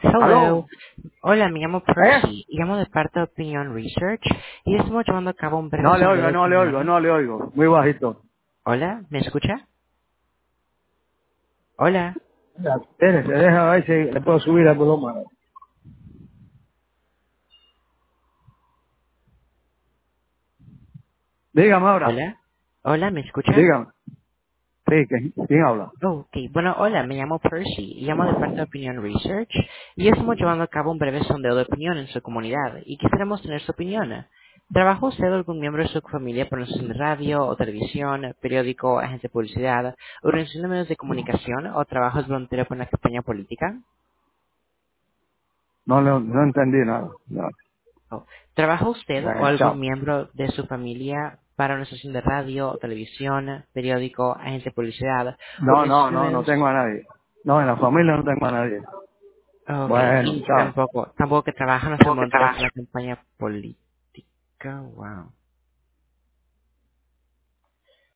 Hello. Hello. Hola, me llamo ¿Eh? Percy. Llamo de parte de Opinion Research y estamos llevando a cabo un breve No le sondeo oigo, de no le oigo, opinión. no le oigo. Muy bajito. Hola, ¿me escucha? Hola. Ya, espérese, deja ver si le puedo subir el volumen. Dígame ahora. Hola. Hola, ¿me escucha? Dígame. Sí, ¿quién habla? Oh, ok. Bueno, hola, me llamo Percy. Llamo de parte de Opinion Research y estamos llevando a cabo un breve sondeo de opinión en su comunidad y quisiéramos tener su opinión. ¿Trabaja usted o algún miembro de su familia por estación de radio o televisión, periódico, agencia de publicidad, organización de medios de comunicación o trabajas voluntario por una campaña política? No entendí nada. No. Oh. ¿Trabaja usted o Bueno, algún chao. miembro de su familia para una estación de radio, televisión, periódico, agencia de publicidad, No organizaciones? tengo a nadie. No, en la familia no tengo a nadie. Ok, Bueno, y chao. tampoco que trabajan o sean voluntarios para la campaña política. Wow.